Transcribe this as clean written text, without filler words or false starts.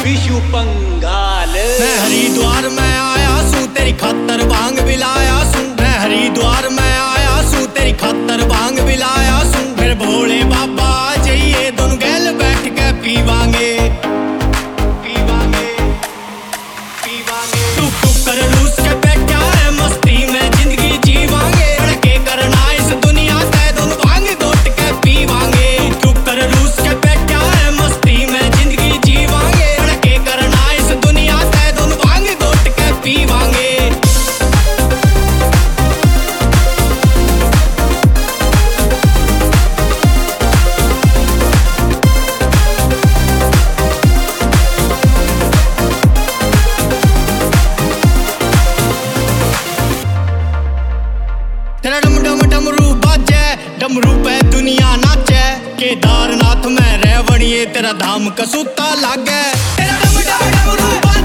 विशु पंगाल। मैं हरिद्वार में आया सूं तेरी खातर भांग बिलाया सूं। मैं हरिद्वार में आया सूं तेरी खातर भांग बिलाया सूं। फिर भोले बाबा आ जाइए दोनों गैल बैठ के पीवांगे पीवांगे पीवांगे। टुक टुक कर रूस के बैठा है मस्ती में जिंदगी जीवांगे। लड़के करना इस दुनिया से दोनों भांग घोट के पीवांगे। टुक कर रूस के बैठा है मस्ती में जिंदगी जीवांगे। लड़के करना इस दुनिया से दोनों भांग घोट के पीवांगे। तेरा डम डम डमरू बाजे डमरू पे दुनिया नाचे। केदारनाथ में रेवणिए तेरा धाम कसूता लागे। तेरा डम डम डमरू बाजे